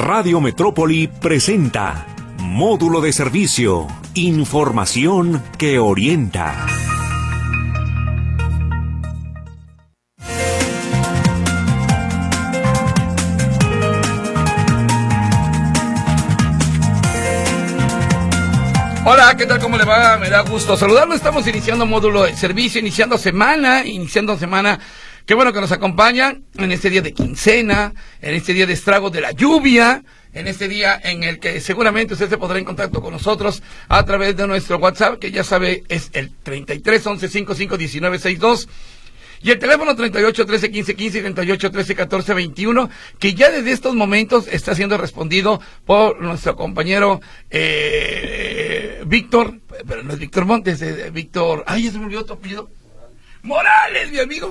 Radio Metrópoli presenta Módulo de Servicio, información que orienta. Hola, ¿qué tal? ¿Cómo le va? Me da gusto saludarlo. Estamos iniciando módulo de servicio, iniciando semana. Qué bueno que nos acompañan en este día de quincena, en este día de estragos de la lluvia, en este día en el que seguramente usted se podrá en contacto con nosotros a través de nuestro WhatsApp, que ya sabe es el 33 11 55 19 62. Y el teléfono 38 13 15 15 y 38 13 14 21, que ya desde estos momentos está siendo respondido por nuestro compañero Víctor, pero no es Víctor Montes, Víctor, ya se me olvidó tu apellido. Morales, mi amigo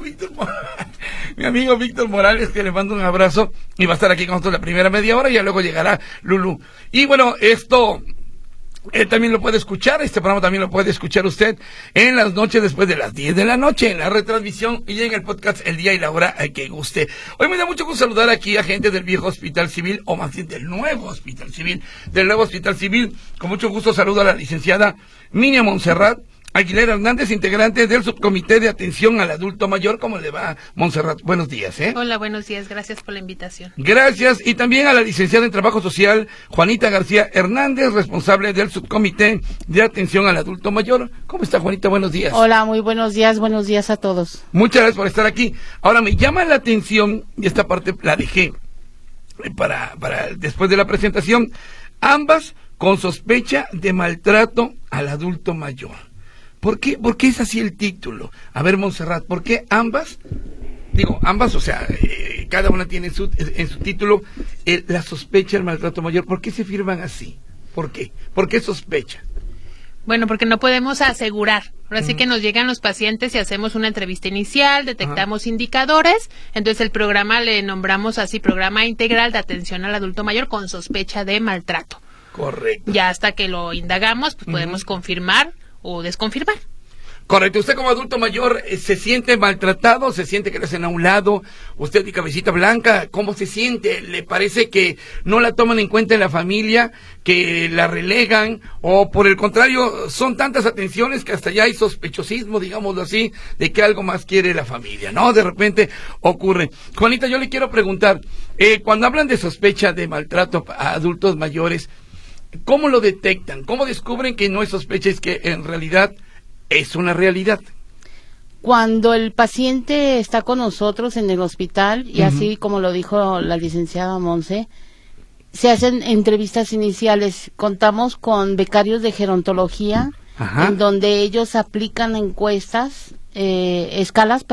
Víctor Morales, que le mando un abrazo y va a estar aquí con nosotros la primera media hora y ya luego llegará Lulú. Y bueno, esto también lo puede escuchar, este programa también lo puede escuchar usted en las noches después de las 10 de la noche, en la retransmisión y en el podcast el día y la hora que guste. Hoy me da mucho gusto saludar aquí a gente del viejo Hospital Civil, o más bien del nuevo Hospital Civil. Con mucho gusto saludo a la licenciada Minia Montserrat Aguilera Hernández, integrante del subcomité de atención al adulto mayor. ¿Cómo le va, Montserrat? Buenos días, Hola, buenos días, gracias por la invitación. Gracias, y también a la licenciada en Trabajo Social, Juanita García Hernández, responsable del subcomité de atención al adulto mayor. ¿Cómo está, Juanita? Buenos días. Hola, muy buenos días a todos. Muchas gracias por estar aquí. Ahora, me llama la atención, y esta parte la dejé para después de la presentación, ambas con sospecha de maltrato al adulto mayor. ¿Por qué es así el título? A ver, Montserrat, ¿por qué ambas? Digo, ambas, o sea, cada una tiene en su título la sospecha del maltrato mayor. ¿Por qué se firman así? ¿Por qué? ¿Por qué sospecha? Bueno, porque no podemos asegurar. Ahora sí que nos llegan los pacientes y hacemos una entrevista inicial, detectamos indicadores, entonces el programa le nombramos así, Programa Integral de Atención al Adulto Mayor con sospecha de maltrato. Correcto. Ya hasta que lo indagamos, pues podemos confirmar o desconfirmar. Correcto. ¿Usted como adulto mayor se siente maltratado? ¿Se siente que le hacen a un lado? ¿Usted de cabecita blanca? ¿Cómo se siente? ¿Le parece que no la toman en cuenta en la familia, que la relegan? ¿O por el contrario, son tantas atenciones que hasta ya hay sospechosismo, digámoslo así, de que algo más quiere la familia, ¿no? De repente ocurre. Juanita, yo le quiero preguntar, cuando hablan de sospecha de maltrato a adultos mayores, ¿cómo lo detectan? ¿Cómo descubren que no es sospecha, es que en realidad es una realidad? Cuando el paciente está con nosotros en el hospital, y así como lo dijo la licenciada Monse, se hacen entrevistas iniciales. Contamos con becarios de gerontología, en donde ellos aplican escalas,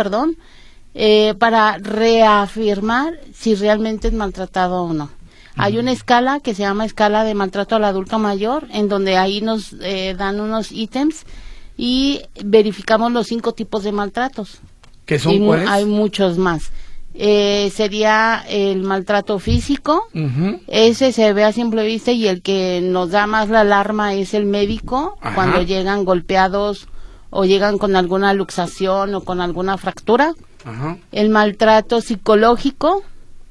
para reafirmar si realmente es maltratado o no. Hay una escala que se llama escala de maltrato al adulto mayor, en donde ahí nos dan unos ítems y verificamos los 5 tipos de maltratos. ¿Qué son cuáles? Hay muchos más. Sería el maltrato físico, ese se ve a simple vista, y el que nos da más la alarma es el médico, cuando llegan golpeados o llegan con alguna luxación o con alguna fractura. El maltrato psicológico,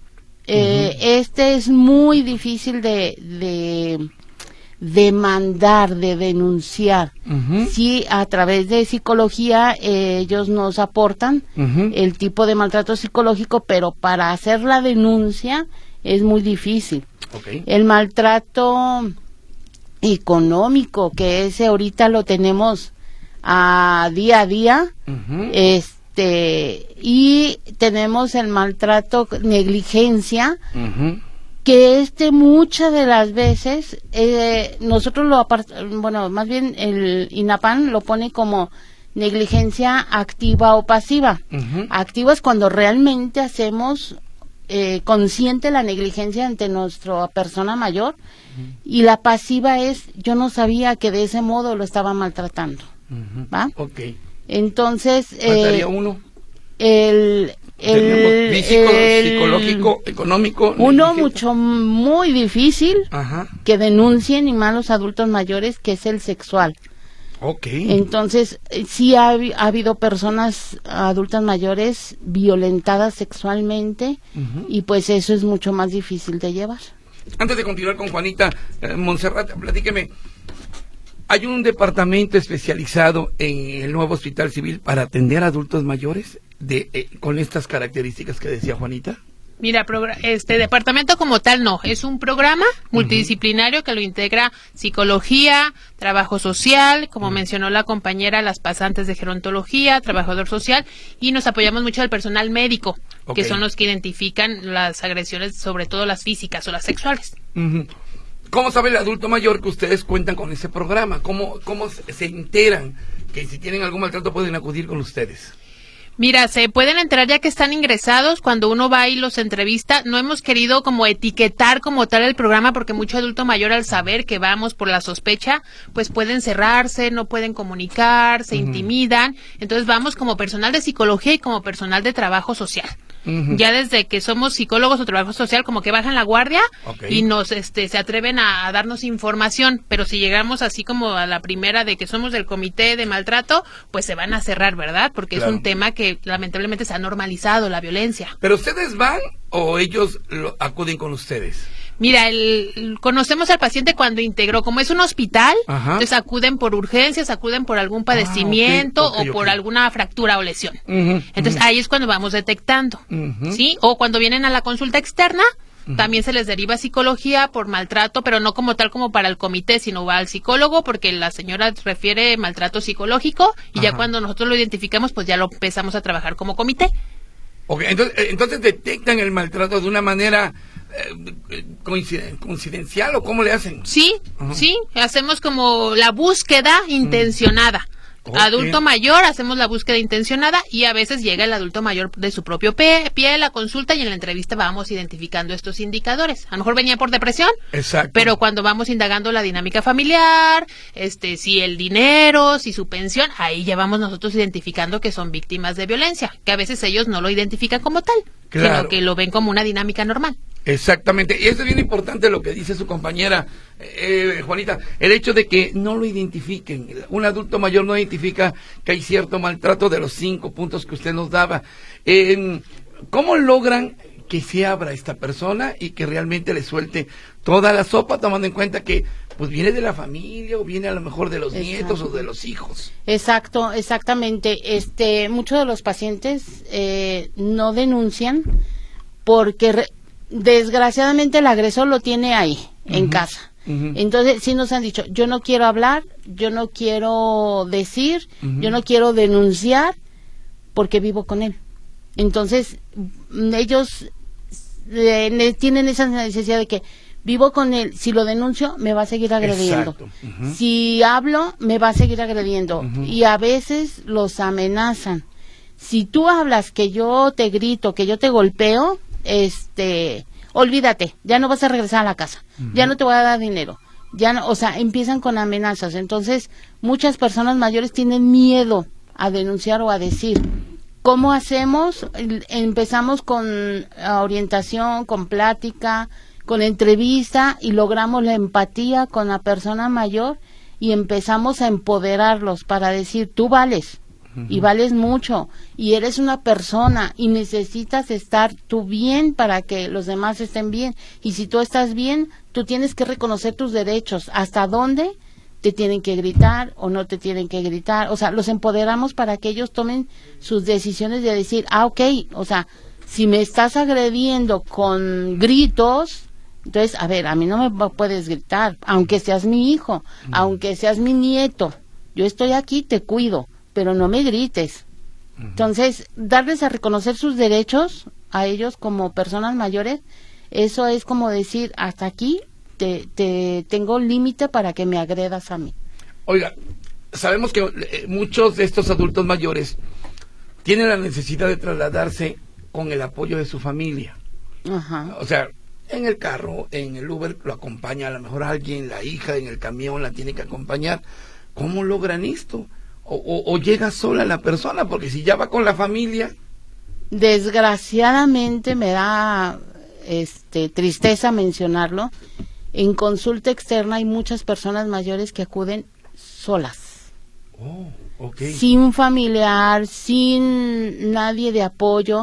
este es muy difícil de demandar, de denunciar. Sí, a través de psicología ellos nos aportan el tipo de maltrato psicológico, pero para hacer la denuncia es muy difícil. El maltrato económico, que ese ahorita lo tenemos a día, y tenemos el maltrato negligencia, que muchas de las veces nosotros más bien el INAPAN lo pone como negligencia activa o pasiva. Activa es cuando realmente hacemos consciente la negligencia ante nuestra persona mayor, y la pasiva es yo no sabía que de ese modo lo estaba maltratando. ¿Va? Entonces faltaría uno. El psicológico, económico. Uno muy difícil que denuncien y más los adultos mayores, que es el sexual. Entonces, sí ha habido personas adultas mayores violentadas sexualmente, y pues eso es mucho más difícil de llevar. Antes de continuar con Juanita, Montserrat, platíqueme. ¿Hay un departamento especializado en el nuevo Hospital Civil para atender a adultos mayores con estas características que decía Juanita? Mira, departamento como tal no, es un programa multidisciplinario que lo integra psicología, trabajo social, como mencionó la compañera, las pasantes de gerontología, trabajador social, y nos apoyamos mucho del personal médico, que son los que identifican las agresiones, sobre todo las físicas o las sexuales. ¿Cómo sabe el adulto mayor que ustedes cuentan con ese programa? ¿Cómo se enteran que si tienen algún maltrato pueden acudir con ustedes? Mira, se pueden enterar ya que están ingresados, cuando uno va y los entrevista. No hemos querido como etiquetar como tal el programa, porque mucho adulto mayor, al saber que vamos por la sospecha, pues pueden cerrarse, no pueden comunicar, se intimidan. Entonces vamos como personal de psicología y como personal de trabajo social. Ya desde que somos psicólogos o trabajo social, como que bajan la guardia y nos se atreven a darnos información, pero si llegamos así como a la primera de que somos del comité de maltrato, pues se van a cerrar, ¿verdad? Porque es un tema que lamentablemente se ha normalizado, la violencia. ¿Pero ustedes van o ellos acuden con ustedes? Mira, conocemos al paciente cuando integró, como es un hospital, entonces acuden por urgencias, acuden por algún padecimiento o por alguna fractura o lesión. Entonces ahí es cuando vamos detectando, ¿sí? O cuando vienen a la consulta externa, también se les deriva psicología por maltrato, pero no como tal como para el comité, sino va al psicólogo, porque la señora refiere maltrato psicológico, y ya cuando nosotros lo identificamos, pues ya lo empezamos a trabajar como comité. Entonces detectan el maltrato de una manera coincidencial, ¿o cómo le hacen? Sí, hacemos como la búsqueda intencionada. Adulto mayor, hacemos la búsqueda intencionada, y a veces llega el adulto mayor de su propio pie a la consulta, y en la entrevista vamos identificando estos indicadores. A lo mejor venía por depresión, pero cuando vamos indagando la dinámica familiar, si el dinero, si su pensión, ahí ya vamos nosotros identificando que son víctimas de violencia, que a veces ellos no lo identifican como tal, sino que lo ven como una dinámica normal. Exactamente, y eso es bien importante lo que dice su compañera Juanita, el hecho de que no lo identifiquen. Un adulto mayor no identifica que hay cierto maltrato de los 5 puntos que usted nos daba. ¿Cómo logran que se abra esta persona y que realmente le suelte toda la sopa, tomando en cuenta que pues viene de la familia o viene a lo mejor de los nietos o de los hijos? Exactamente. Muchos de los pacientes no denuncian porque desgraciadamente el agresor lo tiene ahí, en casa. Entonces sí nos han dicho, yo no quiero hablar, yo no quiero decir, yo no quiero denunciar porque vivo con él. Entonces ellos tienen esa necesidad de que vivo con él, si lo denuncio me va a seguir agrediendo. Si hablo me va a seguir agrediendo, y a veces los amenazan. Si tú hablas que yo te grito, que yo te golpeo, olvídate, ya no vas a regresar a la casa, ya no te voy a dar dinero, ya no, o sea, empiezan con amenazas. Entonces muchas personas mayores tienen miedo a denunciar o a decir. ¿Cómo hacemos? Empezamos con orientación, con plática, con entrevista, y logramos la empatía con la persona mayor, y empezamos a empoderarlos para decir, tú vales, y vales mucho, y eres una persona, y necesitas estar tú bien para que los demás estén bien, y si tú estás bien, tú tienes que reconocer tus derechos, hasta dónde te tienen que gritar o no te tienen que gritar. O sea, los empoderamos para que ellos tomen sus decisiones de decir, ok, o sea, si me estás agrediendo con gritos, entonces, a ver, a mí no me puedes gritar, aunque seas mi hijo, aunque seas mi nieto, yo estoy aquí, te cuido, pero no me grites. Entonces, darles a reconocer sus derechos a ellos como personas mayores, eso es como decir, hasta aquí te tengo límite para que me agredas a mí. Oiga, sabemos que muchos de estos adultos mayores tienen la necesidad de trasladarse con el apoyo de su familia. O sea, en el carro, en el Uber, lo acompaña a lo mejor alguien, la hija en el camión la tiene que acompañar. ¿Cómo logran esto? O llega sola la persona, porque si ya va con la familia. Desgraciadamente me da tristeza mencionarlo. En consulta externa hay muchas personas mayores que acuden solas. Sin familiar, sin nadie de apoyo.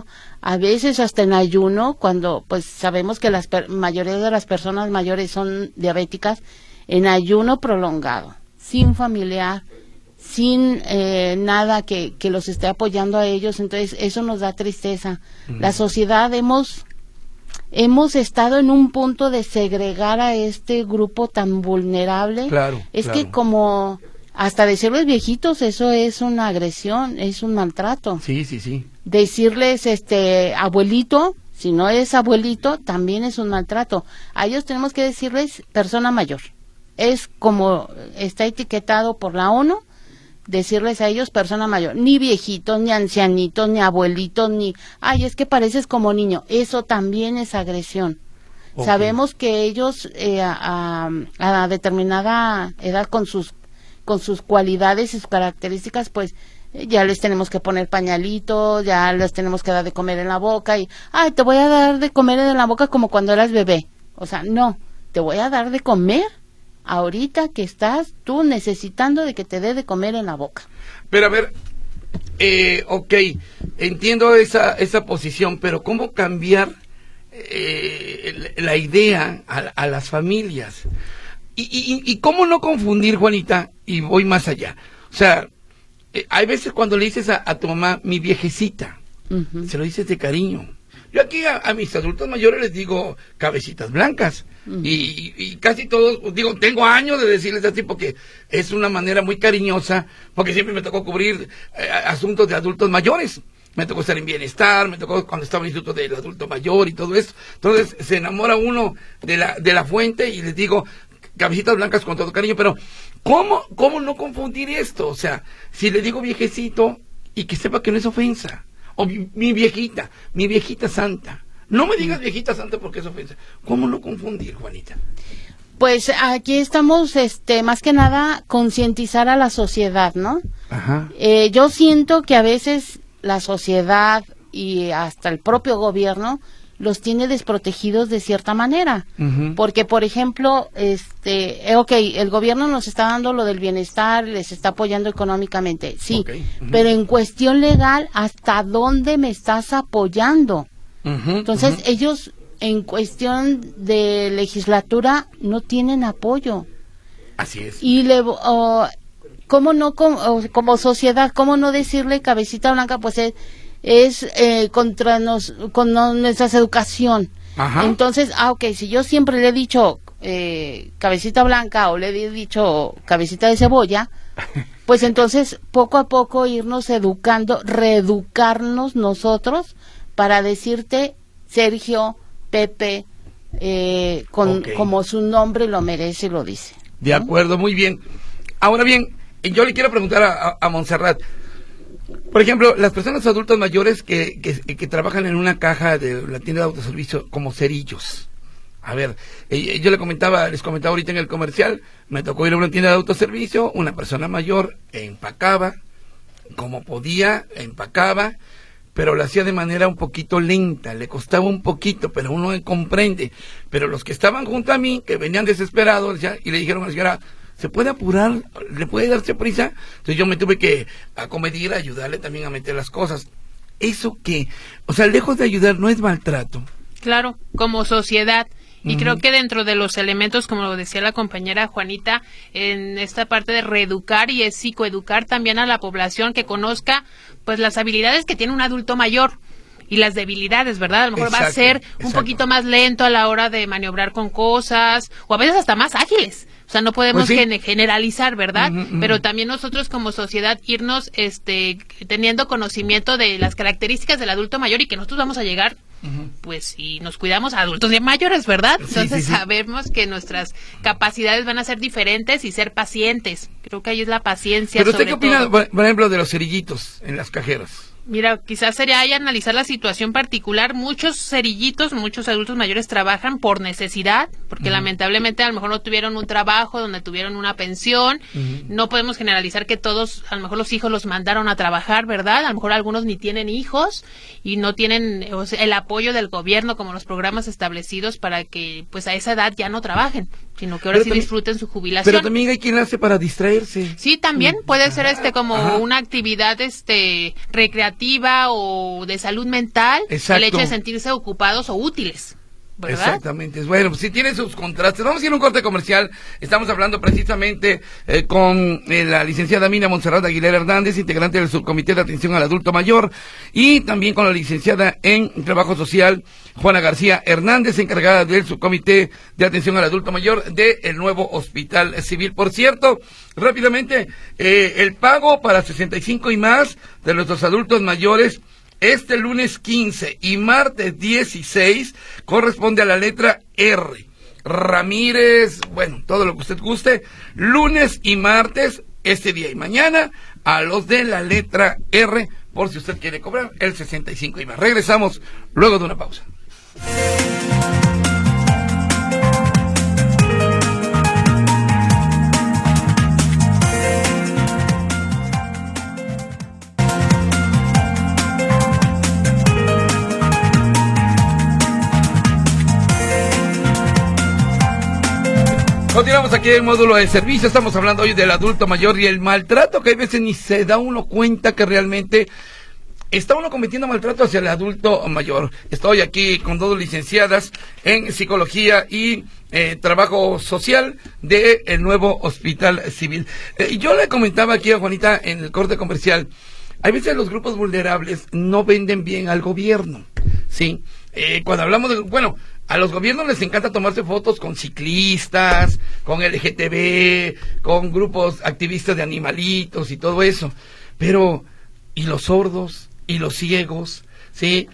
a veces hasta en ayuno, cuando pues sabemos que mayoría de las personas mayores son diabéticas, en ayuno prolongado, sin familiar, sin nada que los esté apoyando a ellos. Entonces eso nos da tristeza. La sociedad hemos estado en un punto de segregar a este grupo tan vulnerable. Claro. Que como hasta decirles viejitos, eso es una agresión, es un maltrato. Sí. Decirles abuelito, si no es abuelito, también es un maltrato. A ellos tenemos que decirles persona mayor. Es como está etiquetado por la ONU, decirles a ellos persona mayor, ni viejitos, ni ancianitos, ni abuelitos, ni, ay, es que pareces como niño. Eso también es agresión. Okay. Sabemos que ellos a determinada edad con sus cualidades y sus características, pues ya les tenemos que poner pañalitos, ya les tenemos que dar de comer en la boca y, ay, te voy a dar de comer en la boca como cuando eras bebé. O sea, no, te voy a dar de comer ahorita que estás tú necesitando de que te dé de comer en la boca. Pero a ver, ok, entiendo esa posición, pero ¿cómo cambiar la idea a las familias? Y cómo no confundir, Juanita, y voy más allá. O sea, hay veces cuando le dices a tu mamá, mi viejecita, se lo dices de cariño. Yo aquí a mis adultos mayores les digo cabecitas blancas. Y casi todos, digo, tengo años de decirles así porque es una manera muy cariñosa, porque siempre me tocó cubrir asuntos de adultos mayores. Me tocó estar en bienestar, me tocó cuando estaba en el Instituto del Adulto Mayor y todo eso. Entonces se enamora uno de la fuente y les digo cabecitas blancas con todo cariño, pero ¿cómo no confundir esto? O sea, si le digo viejecito y que sepa que no es ofensa, o mi viejita santa. No me digas viejita santa porque es ofensa. ¿Cómo no confundir, Juanita? Pues aquí estamos, más que nada, concientizar a la sociedad, ¿no? Ajá. Yo siento que a veces la sociedad y hasta el propio gobierno los tiene desprotegidos de cierta manera. Porque, por ejemplo, el gobierno nos está dando lo del bienestar, les está apoyando económicamente, sí. Okay. Pero en cuestión legal, ¿hasta dónde me estás apoyando? Entonces, ellos en cuestión de legislatura no tienen apoyo. Así es. Y ¿cómo no, como sociedad, cómo no decirle cabecita blanca? Pues es contra con nuestra educación. Ajá. Entonces, ok, si yo siempre le he dicho cabecita blanca o le he dicho cabecita de cebolla, pues entonces poco a poco irnos educando, reeducarnos nosotros para decirte Sergio, Pepe, como su nombre lo merece y lo dice. De acuerdo, muy bien. Ahora bien, yo le quiero preguntar a Montserrat. Por ejemplo, las personas adultas mayores que trabajan en una caja de la tienda de autoservicio como cerillos. A ver, yo les comentaba ahorita en el comercial, me tocó ir a una tienda de autoservicio, una persona mayor empacaba, como podía, empacaba, pero lo hacía de manera un poquito lenta, le costaba un poquito, pero uno comprende. Pero los que estaban junto a mí, que venían desesperados, y le dijeron a la señora, ¿se puede apurar? ¿Le puede darse prisa? Entonces yo me tuve que acomedir, ayudarle también a meter las cosas. ¿Eso qué? O sea, lejos de ayudar, ¿no es maltrato? Claro, como sociedad. Y creo que dentro de los elementos, como lo decía la compañera Juanita, en esta parte de reeducar y es psicoeducar también a la población que conozca pues las habilidades que tiene un adulto mayor y las debilidades, ¿verdad? A lo mejor va a ser un poquito más lento a la hora de maniobrar con cosas o a veces hasta más ágiles. O sea, no podemos generalizar, ¿verdad? Pero también nosotros como sociedad irnos teniendo conocimiento de las características del adulto mayor y que nosotros vamos a llegar pues si nos cuidamos a adultos ya mayores, ¿verdad? Entonces sabemos que nuestras capacidades van a ser diferentes y ser pacientes. Creo que ahí es la paciencia. Pero ¿usted qué opina, por ejemplo, de los cerillitos en las cajeras? Mira, quizás sería ahí analizar la situación particular. Muchos cerillitos, muchos adultos mayores trabajan por necesidad, porque lamentablemente a lo mejor no tuvieron un trabajo donde tuvieron una pensión. No podemos generalizar que todos, a lo mejor los hijos los mandaron a trabajar, ¿verdad? A lo mejor algunos ni tienen hijos y no tienen el apoyo del gobierno como los programas establecidos para que pues a esa edad ya no trabajen. sino que ahora sí disfruten su jubilación. Pero también hay quien hace para distraerse. Sí, también puede ser como una actividad recreativa o de salud mental. Exacto. El hecho de sentirse ocupados o útiles, ¿verdad? Exactamente. Bueno, pues si tiene sus contrastes. Vamos a ir a un corte comercial. Estamos hablando precisamente con la licenciada Mina Montserrat Aguilera Hernández, integrante del subcomité de atención al adulto mayor, y también con la licenciada en Trabajo Social, Juana García Hernández, encargada del subcomité de atención al adulto mayor del nuevo Hospital Civil. Por cierto, rápidamente, el pago para 65 y más de nuestros adultos mayores este lunes 15 y martes 16 corresponde a la letra R. Ramírez, bueno, todo lo que usted guste, lunes y martes, este día y mañana, a los de la letra R, por si usted quiere cobrar el 65 y más. Regresamos luego de una pausa. Continuamos aquí en el módulo de servicio. Estamos hablando hoy del adulto mayor y el maltrato, que a veces ni se da uno cuenta que realmente está uno cometiendo maltrato hacia el adulto mayor. Estoy aquí con dos licenciadas en psicología y trabajo social del nuevo Hospital Civil. Yo le comentaba aquí a Juanita en el corte comercial, hay veces los grupos vulnerables no venden bien al gobierno, ¿sí? Cuando hablamos de, bueno, a los gobiernos les encanta tomarse fotos con ciclistas, con LGTB, con grupos activistas de animalitos y todo eso. Pero, ¿y los sordos? ¿Y los ciegos? ¿Sí?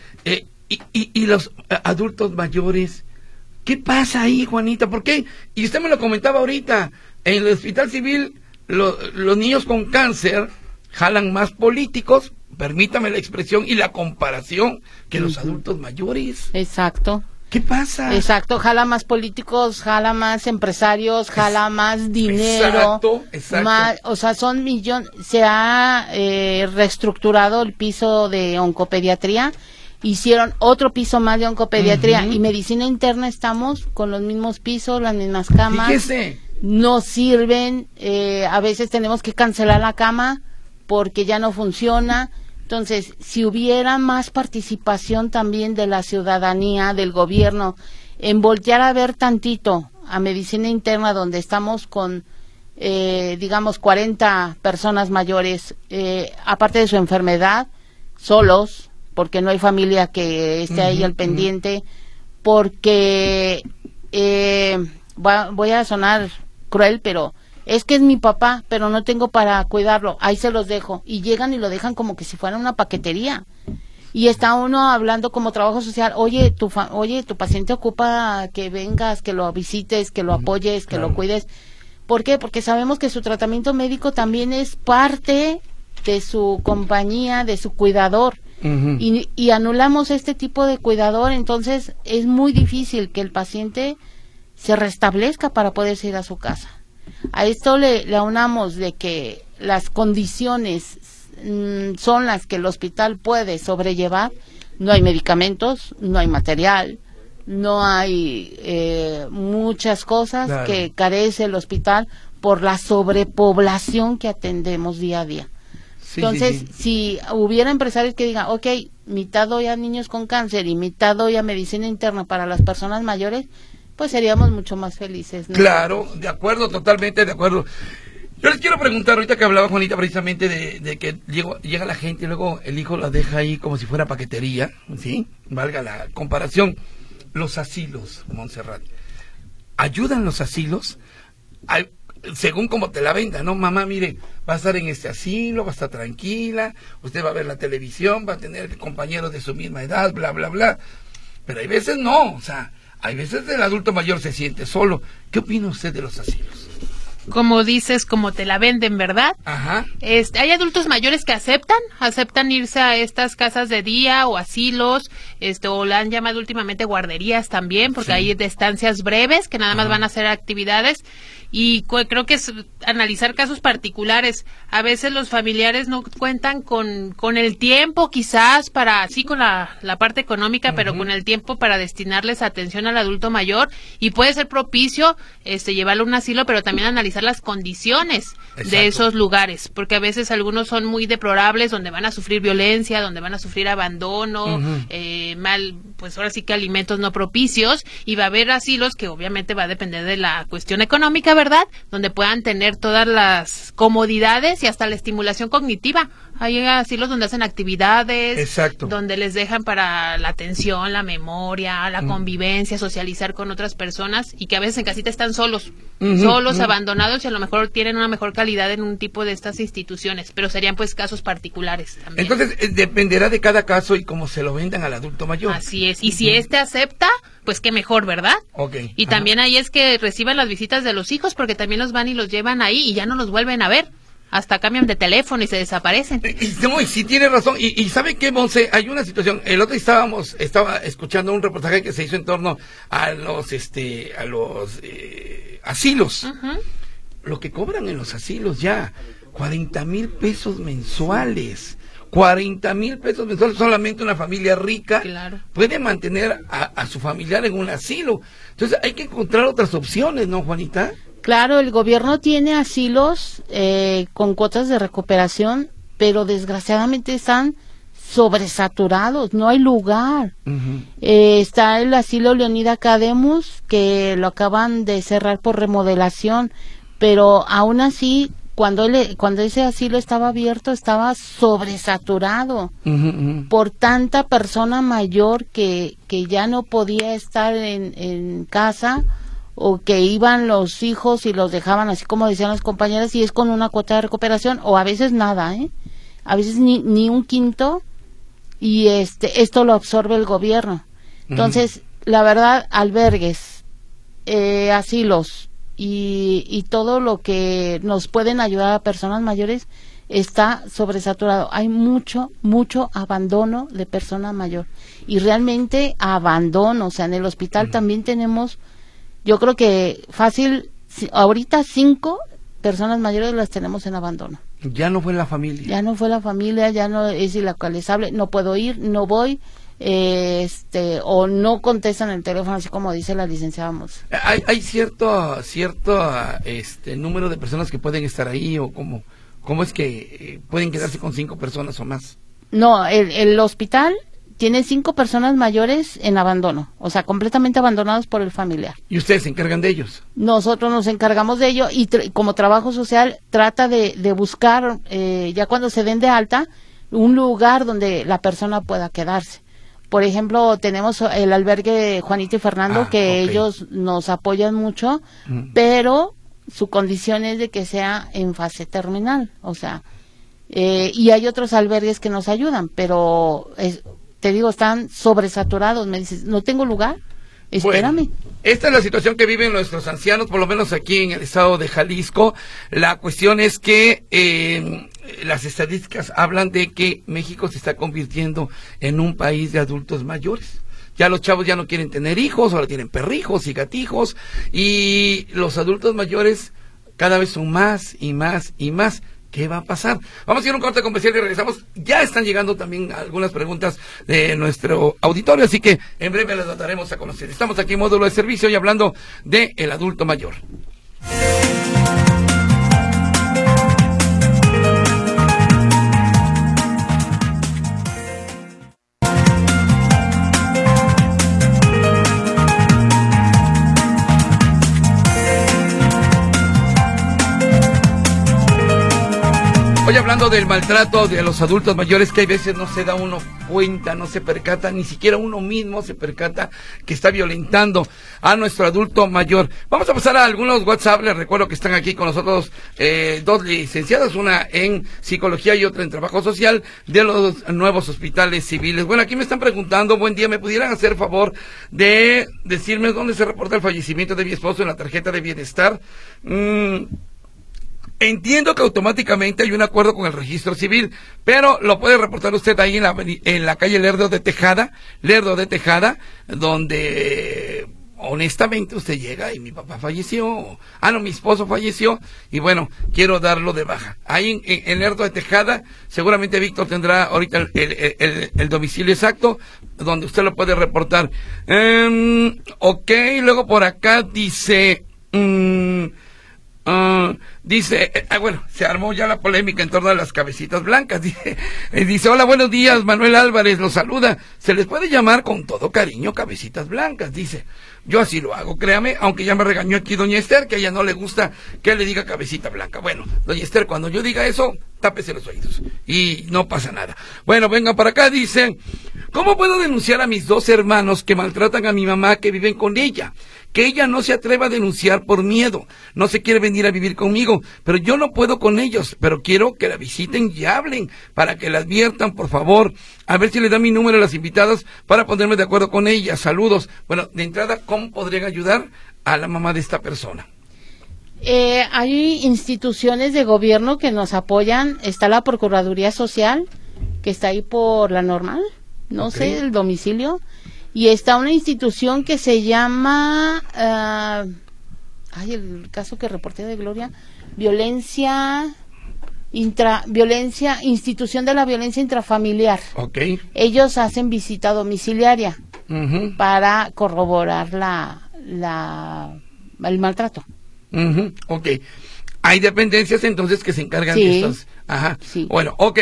¿Y los adultos mayores? ¿Qué pasa ahí, Juanita? ¿Por qué? Y usted me lo comentaba ahorita, en el Hospital Civil, los niños con cáncer jalan más políticos, permítame la expresión y la comparación, que los adultos mayores. Exacto. ¿Qué pasa? Exacto, jala más políticos, jala más empresarios, jala más dinero. Exacto. Más, o sea, son millones. Se ha reestructurado el piso de oncopediatría. Hicieron otro piso más de oncopediatría y medicina interna. Estamos con los mismos pisos, las mismas camas. Fíjese. No sirven. A veces tenemos que cancelar la cama porque ya no funciona. Entonces, si hubiera más participación también de la ciudadanía, del gobierno, en voltear a ver tantito a medicina interna, donde estamos con, digamos, 40 personas mayores, aparte de su enfermedad, solos, porque no hay familia que esté ahí al pendiente, porque, voy a sonar cruel, pero es que es mi papá, pero no tengo para cuidarlo, ahí se los dejo, y llegan y lo dejan como que si fuera una paquetería, y está uno hablando como trabajo social, oye, tu paciente ocupa que vengas, que lo visites, que lo apoyes, que lo cuides. ¿Por qué? Porque sabemos que su tratamiento médico también es parte de su compañía, de su cuidador, y anulamos este tipo de cuidador, entonces es muy difícil que el paciente se restablezca para poderse ir a su casa. A esto le aunamos de que las condiciones son las que el hospital puede sobrellevar. No hay medicamentos, no hay material, no hay muchas cosas que carece el hospital por la sobrepoblación que atendemos día a día. Entonces, si hubiera empresarios que digan, ok, mitad doy a niños con cáncer y mitad doy a medicina interna para las personas mayores, pues seríamos mucho más felices, ¿no? Claro, de acuerdo, totalmente de acuerdo. Yo les quiero preguntar, ahorita que hablaba Juanita precisamente de que llega la gente y luego el hijo la deja ahí como si fuera paquetería, ¿sí? Valga la comparación. Los asilos, Montserrat. ¿Ayudan los asilos? Según como te la venda, ¿no? Mamá, mire, va a estar en este asilo, va a estar tranquila, usted va a ver la televisión, va a tener compañeros de su misma edad, bla, bla, bla. Pero hay veces no, o sea, hay veces el adulto mayor se siente solo. ¿Qué opina usted de los asilos? como dices, como te la venden, ¿verdad? Ajá. Hay adultos mayores que aceptan irse a estas casas de día o asilos, o la han llamado últimamente guarderías también, porque hay de estancias breves que nada más van a hacer actividades. Y creo que es analizar casos particulares. A veces los familiares no cuentan con el tiempo, quizás, con la parte económica, pero con el tiempo para destinarles atención al adulto mayor, y puede ser propicio llevarlo a un asilo, pero también analizar las condiciones de esos lugares, porque a veces algunos son muy deplorables, donde van a sufrir violencia, donde van a sufrir abandono, pues ahora sí que alimentos no propicios, y va a haber asilos que obviamente va a depender de la cuestión económica, ¿verdad? Donde puedan tener todas las comodidades y hasta la estimulación cognitiva. Hay asilos donde hacen actividades, donde les dejan para la atención, la memoria, la convivencia, socializar con otras personas, y que a veces en casita están solos, abandonados, y a lo mejor tienen una mejor calidad en un tipo de estas instituciones, pero serían pues casos particulares también. Entonces dependerá de cada caso y cómo se lo vendan al adulto mayor. Así es, y si acepta, pues qué mejor, ¿verdad? Y también ahí es que reciban las visitas de los hijos, porque también los van y los llevan ahí y ya no los vuelven a ver. Hasta cambian de teléfono y se desaparecen. No, y sí tiene razón. Y ¿sabe qué, Monse? Hay una situación. El otro día estaba escuchando un reportaje que se hizo en torno a los asilos. Lo que cobran en los asilos ya, 40,000 pesos mensuales. 40,000 pesos mensuales. Solamente una familia rica puede mantener a su familiar en un asilo. Entonces hay que encontrar otras opciones, ¿no, Juanita? Claro, el gobierno tiene asilos con cuotas de recuperación, pero desgraciadamente están sobresaturados, no hay lugar. Está el asilo Leonida Cademus, que lo acaban de cerrar por remodelación, pero aún así, cuando ese asilo estaba abierto, estaba sobresaturado por tanta persona mayor que ya no podía estar en casa, o que iban los hijos y los dejaban, así como decían las compañeras, y es con una cuota de recuperación, o a veces nada, a veces ni un quinto, y esto lo absorbe el gobierno. Entonces, la verdad, albergues, asilos y todo lo que nos pueden ayudar a personas mayores está sobresaturado. Hay mucho abandono de persona mayor, y realmente abandono. O sea, en el hospital también tenemos, yo creo que fácil, ahorita 5 personas mayores las tenemos en abandono. Ya no fue la familia. Ya no fue la familia, ya no es ilocalizable, no puedo ir, no voy, o no contestan el teléfono, así como dice la licenciada Monse. ¿Hay cierto número de personas que pueden estar ahí, o cómo es que pueden quedarse con 5 personas o más? No, el hospital tiene 5 personas mayores en abandono, o sea, completamente abandonados por el familiar. ¿Y ustedes se encargan de ellos? Nosotros nos encargamos de ello, y como trabajo social trata de buscar, ya cuando se den de alta, un lugar donde la persona pueda quedarse. Por ejemplo, tenemos el albergue Juanita y Fernando, ellos nos apoyan mucho, pero su condición es de que sea en fase terminal, o sea, y hay otros albergues que nos ayudan, pero te digo, están sobresaturados. Me dices, no tengo lugar, espérame. Bueno, esta es la situación que viven nuestros ancianos, por lo menos aquí en el estado de Jalisco. La cuestión es que las estadísticas hablan de que México se está convirtiendo en un país de adultos mayores. Ya los chavos ya no quieren tener hijos, ahora tienen perrijos y gatijos, y los adultos mayores cada vez son más y más y más. ¿Qué va a pasar? Vamos a ir a un corte comercial y regresamos. Ya están llegando también algunas preguntas de nuestro auditorio, así que en breve las daremos a conocer. Estamos aquí en Módulo de Servicio y hablando de el adulto mayor. Hoy hablando del maltrato de los adultos mayores, que hay veces no se da uno cuenta, no se percata, ni siquiera uno mismo se percata que está violentando a nuestro adulto mayor. Vamos a pasar a algunos WhatsApp. Les recuerdo que están aquí con nosotros 2 licenciadas, una en psicología y otra en trabajo social, de los nuevos hospitales civiles. Bueno, aquí me están preguntando, buen día, ¿me pudieran hacer favor de decirme dónde se reporta el fallecimiento de mi esposo en la tarjeta de bienestar? Entiendo que automáticamente hay un acuerdo con el registro civil, pero lo puede reportar usted ahí en la calle Lerdo de Tejada, donde honestamente usted llega y mi papá falleció, mi esposo falleció, y bueno, quiero darlo de baja. Ahí en Lerdo de Tejada, seguramente Víctor tendrá ahorita el domicilio exacto, donde usted lo puede reportar. Ok, luego por acá dice... bueno, se armó ya la polémica en torno a las cabecitas blancas. Dice, hola, buenos días, Manuel Álvarez los saluda. Se les puede llamar con todo cariño cabecitas blancas, dice. Yo así lo hago, créame, aunque ya me regañó aquí doña Esther, que a ella no le gusta que le diga cabecita blanca. Bueno, doña Esther, cuando yo diga eso, tápese los oídos y no pasa nada. Bueno, venga para acá, dice, ¿cómo puedo denunciar a mis 2 hermanos que maltratan a mi mamá que viven con ella? Que ella no se atreva a denunciar por miedo, no se quiere venir a vivir conmigo, pero yo no puedo con ellos, pero quiero que la visiten y hablen, para que la adviertan, por favor, a ver si le dan mi número a las invitadas para ponerme de acuerdo con ellas. Saludos. Bueno, de entrada, ¿cómo podrían ayudar a la mamá de esta persona? Hay instituciones de gobierno que nos apoyan, está la Procuraduría Social, que está ahí por la Normal, no sé, el domicilio, y está una institución que se llama, el caso que reporté de Gloria, Institución de la Violencia Intrafamiliar. Okay. Ellos hacen visita domiciliaria para corroborar el maltrato. Ok. Hay dependencias entonces que se encargan de estas. Ajá. Sí. Bueno, ok.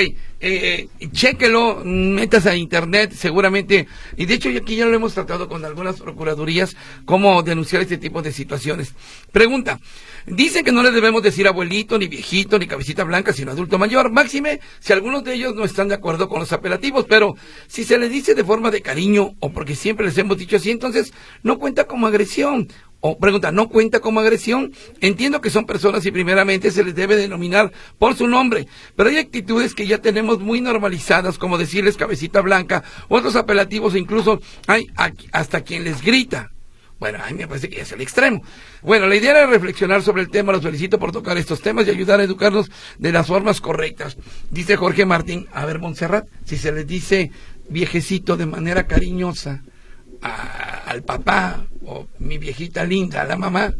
Chéquelo, metas a internet, seguramente. Y de hecho, aquí ya lo hemos tratado con algunas procuradurías, cómo denunciar este tipo de situaciones. Pregunta. Dicen que no le debemos decir abuelito, ni viejito, ni cabecita blanca, sino adulto mayor. Máxime, si algunos de ellos no están de acuerdo con los apelativos, pero si se les dice de forma de cariño, o porque siempre les hemos dicho así, entonces no cuenta como agresión. O pregunta, ¿no cuenta como agresión? Entiendo que son personas y primeramente se les debe denominar por su nombre, pero hay actitudes que ya tenemos muy normalizadas, como decirles cabecita blanca, otros apelativos, e incluso hay hasta quien les grita. Bueno, a mí me parece que ya es el extremo. Bueno, la idea era reflexionar sobre el tema. Los felicito por tocar estos temas y ayudar a educarnos de las formas correctas. Dice Jorge Martín, a ver, Montserrat, si se les dice viejecito de manera cariñosa al papá, o mi viejita linda, a la mamá.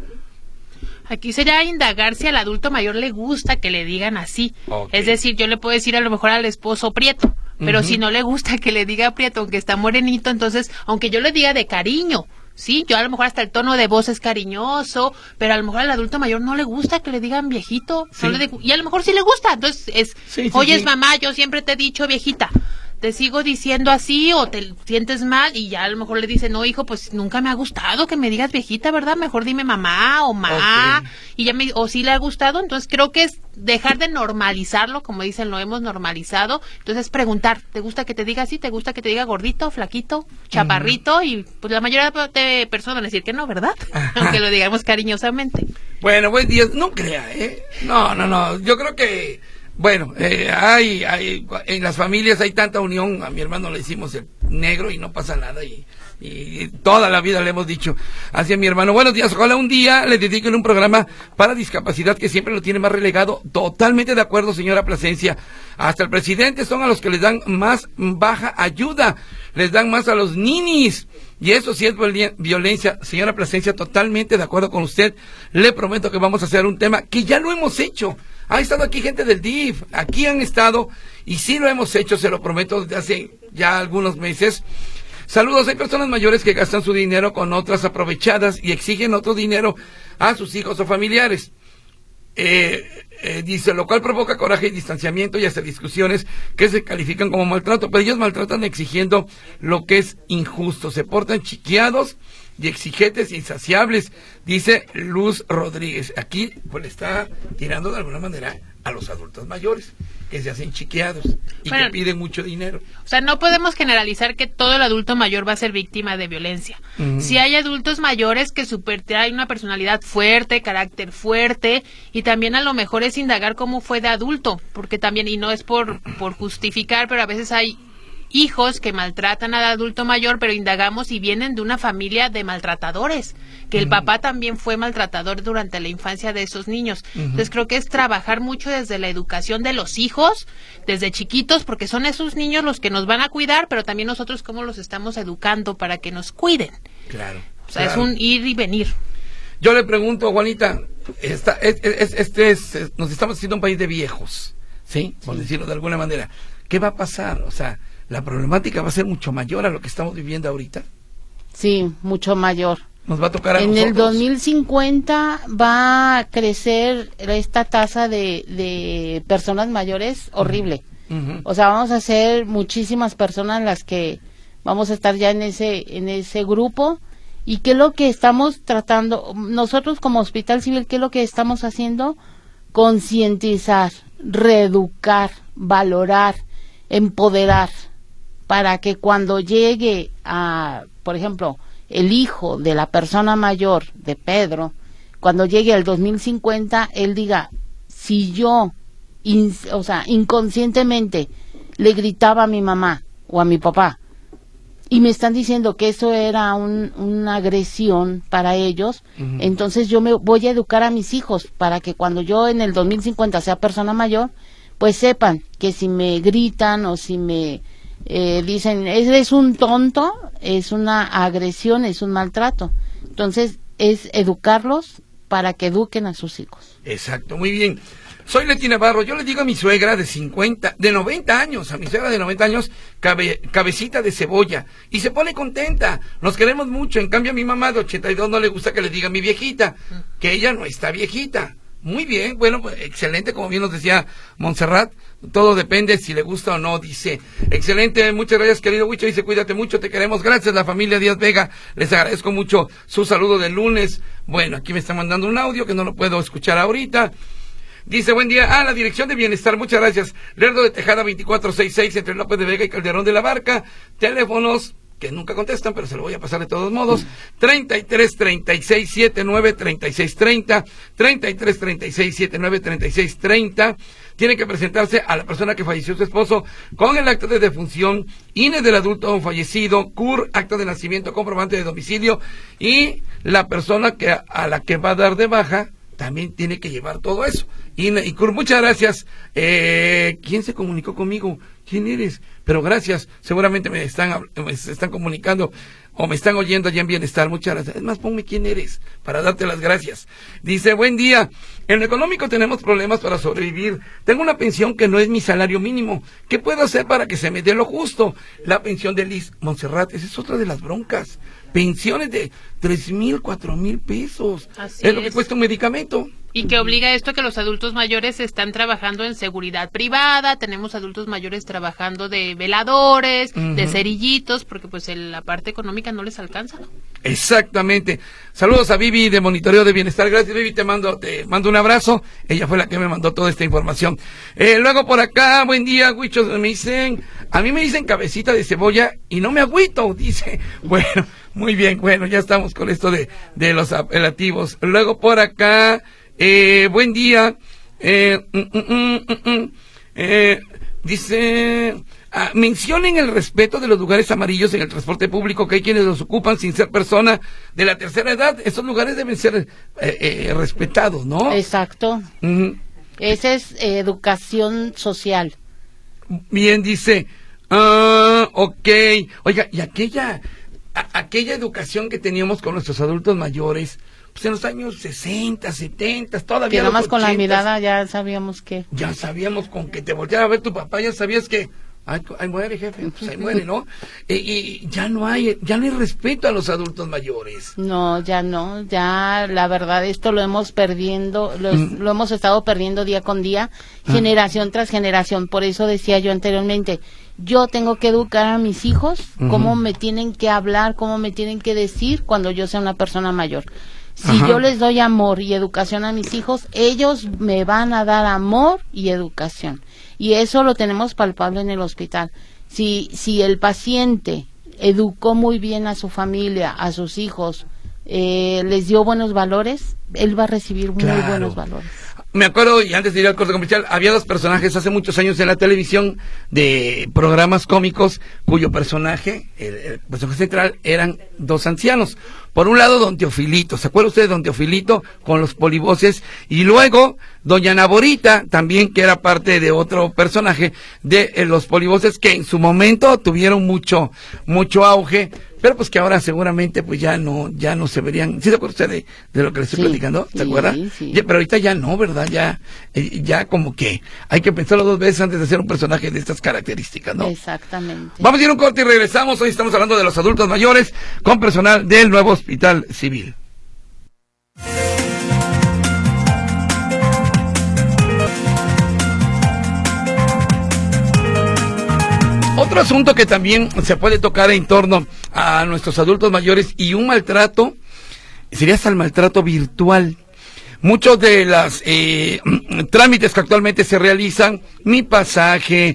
Aquí sería indagar si al adulto mayor le gusta que le digan así. Okay. Es decir, yo le puedo decir a lo mejor al esposo prieto, pero si no le gusta que le diga prieto, aunque está morenito, entonces, aunque yo le diga de cariño, sí, yo a lo mejor hasta el tono de voz es cariñoso, pero a lo mejor al adulto mayor no le gusta que le digan viejito, sí. Y a lo mejor sí le gusta, entonces es mamá, yo siempre te he dicho viejita, te sigo diciendo así o te sientes mal, y ya a lo mejor le dice, no hijo, pues nunca me ha gustado que me digas viejita, ¿verdad? Mejor dime mamá o ma, y ya o sí le ha gustado. Entonces creo que es dejar de normalizarlo, como dicen, lo hemos normalizado. Entonces preguntar, ¿te gusta que te diga así? ¿Te gusta que te diga gordito, flaquito, chaparrito? Y pues la mayoría de personas van a decir que no, ¿verdad? Aunque lo digamos cariñosamente. Bueno, buen día, no crea, no, yo creo que bueno, hay en las familias hay tanta unión. A mi hermano le decimos el negro y no pasa nada, y toda la vida le hemos dicho así a mi hermano. Buenos días, ojalá un día le dediquen un programa para discapacidad, que siempre lo tiene más relegado. Totalmente de acuerdo, señora Plasencia. Hasta el presidente son a los que les dan más baja ayuda, les dan más a los ninis. Y eso sí es violencia, señora Plasencia, totalmente de acuerdo con usted. Le prometo que vamos a hacer un tema que ya lo hemos hecho. Ha estado aquí gente del DIF, aquí han estado, y sí lo hemos hecho, se lo prometo, desde hace ya algunos meses. Saludos, hay personas mayores que gastan su dinero con otras aprovechadas y exigen otro dinero a sus hijos o familiares. Dice, lo cual provoca coraje y distanciamiento y hasta discusiones que se califican como maltrato, pero ellos maltratan exigiendo lo que es injusto, se portan chiqueados y exigentes e insaciables, dice Luz Rodríguez. Aquí pues le está tirando de alguna manera a los adultos mayores, que se hacen chiqueados y que piden mucho dinero. O sea, no podemos generalizar que todo el adulto mayor va a ser víctima de violencia. Si hay adultos mayores que traen una personalidad fuerte, carácter fuerte, y también a lo mejor es indagar cómo fue de adulto, porque también, y no es por justificar, pero a veces hay hijos que maltratan al adulto mayor, pero indagamos y vienen de una familia de maltratadores, que el papá también fue maltratador durante la infancia de esos niños. Entonces creo que es trabajar mucho desde la educación de los hijos, desde chiquitos, porque son esos niños los que nos van a cuidar, pero también nosotros cómo los estamos educando para que nos cuiden. Claro. O sea, claro. Es un ir y venir. Yo le pregunto, Juanita, nos estamos haciendo un país de viejos, ¿sí? Por decirlo de alguna manera. ¿Qué va a pasar? O sea, la problemática va a ser mucho mayor a lo que estamos viviendo ahorita. Sí, mucho mayor. Nos va a tocar a en nosotros. el 2050 va a crecer esta tasa de personas mayores horrible. O sea, vamos a ser muchísimas personas las que vamos a estar ya en ese grupo. ¿Y qué es lo que estamos tratando? Nosotros como Hospital Civil, ¿qué es lo que estamos haciendo? Concientizar, reeducar, valorar, empoderar, para que cuando llegue a, por ejemplo, el hijo de la persona mayor, de Pedro, cuando llegue al 2050, él diga, si yo, inconscientemente le gritaba a mi mamá o a mi papá, y me están diciendo que eso era una agresión para ellos, entonces yo me voy a educar a mis hijos para que cuando yo en el 2050 sea persona mayor, pues sepan que si me gritan o si me dicen, eres un tonto, es una agresión, es un maltrato. Entonces es educarlos para que eduquen a sus hijos. Exacto, muy bien. Soy Leti Navarro, yo le digo a mi suegra de 90 años, a mi suegra de 90 años, cabecita de cebolla, y se pone contenta, nos queremos mucho. En cambio a mi mamá de 82 no le gusta que le diga mi viejita, que ella no está viejita. Muy bien, bueno, pues, excelente, como bien nos decía Montserrat, todo depende si le gusta o no, dice. Excelente, muchas gracias, querido Huicho, dice, cuídate mucho, te queremos, gracias, la familia Díaz Vega, les agradezco mucho su saludo del lunes. Bueno, aquí me están mandando un audio que no lo puedo escuchar ahorita. Dice, buen día, la Dirección de Bienestar, muchas gracias. Lerdo de Tejada 2466, entre López de Vega y Calderón de la Barca, teléfonos que nunca contestan, pero se lo voy a pasar de todos modos, 33 36 79 36 30, 33 36 79 36 30. Tiene que presentarse a la persona que falleció su esposo con el acta de defunción, INE del adulto fallecido, CUR, acta de nacimiento, comprobante de domicilio, y la persona a la que va a dar de baja también tiene que llevar todo eso. Y CUR, muchas gracias. ¿Quién se comunicó conmigo? ¿Quién eres? Pero gracias, seguramente me están comunicando o me están oyendo allá en Bienestar. Muchas gracias. Es más, ponme quién eres para darte las gracias. Dice, buen día. En lo económico tenemos problemas para sobrevivir. Tengo una pensión que no es mi salario mínimo. ¿Qué puedo hacer para que se me dé lo justo? La pensión de Liz Montserrat, esa es otra de las broncas. Pensiones de 3,000, 4,000 pesos. Así es lo que cuesta un medicamento. Y que obliga esto a que los adultos mayores están trabajando en seguridad privada, tenemos adultos mayores trabajando de veladores, de cerillitos, porque pues la parte económica no les alcanza. Exactamente. Saludos a Vivi de Monitoreo de Bienestar. Gracias, Vivi, te mando un abrazo. Ella fue la que me mandó toda esta información. Luego por acá, buen día, Huichos, a mí me dicen cabecita de cebolla y no me agüito, dice. Bueno, muy bien, bueno, ya estamos con esto de los apelativos. Luego por acá, buen día, dice, mencionen el respeto de los lugares amarillos en el transporte público, que hay quienes los ocupan sin ser persona de la tercera edad. Esos lugares deben ser respetados, ¿no? Exacto. Esa es educación social. Bien, dice, ok. Oiga, y aquella educación que teníamos con nuestros adultos mayores, pues en los años 60, 70, todavía. Que nada más 80s, con la mirada ya sabíamos que. Ya sabíamos, con que te volteara a ver tu papá, ya sabías que ahí muere, jefe, pues ahí muere, ¿no? Y ya no hay respeto a los adultos mayores. No, ya la verdad esto lo hemos lo hemos estado perdiendo día con día, generación tras generación. Por eso decía yo anteriormente, yo tengo que educar a mis hijos cómo me tienen que hablar, cómo me tienen que decir cuando yo sea una persona mayor. Si yo les doy amor y educación a mis hijos, ellos me van a dar amor y educación. Y eso lo tenemos palpable en el hospital. Si el paciente educó muy bien a su familia, a sus hijos, les dio buenos valores, él va a recibir muy buenos valores. Me acuerdo, y antes de ir al corte comercial, había dos personajes hace muchos años en la televisión de programas cómicos cuyo personaje, el personaje central, eran dos ancianos. Por un lado, don Teofilito, ¿se acuerda usted de don Teofilito con los polivoces? Y luego, doña Naborita, también, que era parte de otro personaje de los polivoces, que en su momento tuvieron mucho auge, pero pues que ahora seguramente pues ya no se verían. ¿Sí se acuerda usted de lo que le estoy platicando? ¿Se acuerda? Sí. Pero ahorita ya no, ¿verdad? Ya como que hay que pensarlo dos veces antes de hacer un personaje de estas características, ¿no? Exactamente. Vamos a ir a un corte y regresamos. Hoy estamos hablando de los adultos mayores con personal del nuevo Hospital Civil. Otro asunto que también se puede tocar en torno a nuestros adultos mayores y un maltrato, sería hasta el maltrato virtual. Muchos de los trámites que actualmente se realizan, Mi Pasaje,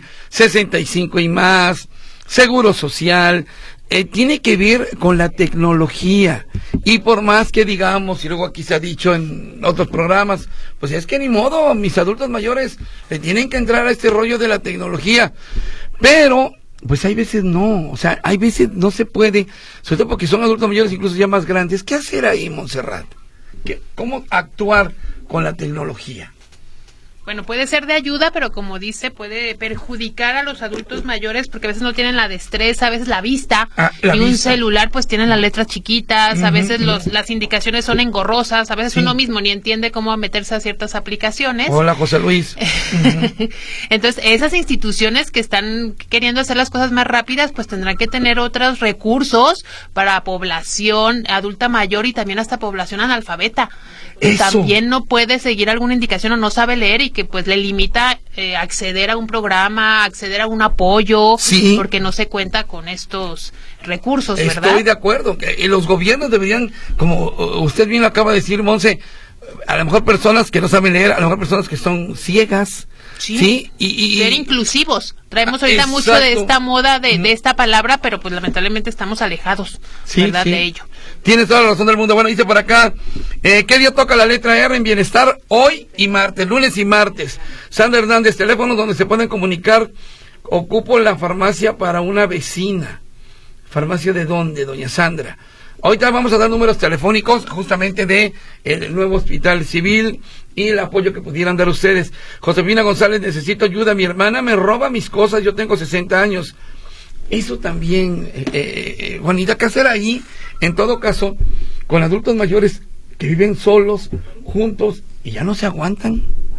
65 y más, Seguro Social, tiene que ver con la tecnología. Y por más que digamos, y luego aquí se ha dicho en otros programas, pues es que ni modo, mis adultos mayores le tienen que entrar a este rollo de la tecnología. Pero, pues hay veces no, o sea, hay veces no se puede, sobre todo porque son adultos mayores incluso ya más grandes. ¿Qué hacer ahí, Montserrat? ¿Cómo actuar con la tecnología? Bueno, puede ser de ayuda, pero como dice, puede perjudicar a los adultos mayores porque a veces no tienen la destreza, a veces la vista. Un celular pues tienen las letras chiquitas, a veces las indicaciones son engorrosas, a veces uno mismo ni entiende cómo meterse a ciertas aplicaciones. Hola, José Luis. Entonces, esas instituciones que están queriendo hacer las cosas más rápidas, pues tendrán que tener otros recursos para población adulta mayor y también hasta población analfabeta. Que también no puede seguir alguna indicación o no sabe leer y que pues le limita acceder a un programa, acceder a un apoyo, porque no se cuenta con estos recursos, ¿verdad? Estoy de acuerdo, que los gobiernos deberían, como usted bien lo acaba de decir, Monse, a lo mejor personas que no saben leer, a lo mejor personas que son ciegas, ¿sí? Y ser inclusivos. Traemos ahorita mucho de esta moda de esta palabra, pero pues lamentablemente estamos alejados, ¿verdad? De ello. Tienes toda la razón del mundo. Bueno, dice por acá, ¿qué día toca la letra R en Bienestar? Hoy y martes, lunes y martes. Sandra Hernández, teléfonos donde se pueden comunicar. Ocupo la farmacia para una vecina. ¿Farmacia de dónde, doña Sandra? Ahorita vamos a dar números telefónicos justamente de el nuevo Hospital Civil y el apoyo que pudieran dar ustedes. Josefina González, necesito ayuda. Mi hermana me roba mis cosas, yo tengo 60 años. Eso también, Juanita, ¿qué hacer ahí? En todo caso, con adultos mayores que viven solos, juntos, y ya no se aguantan.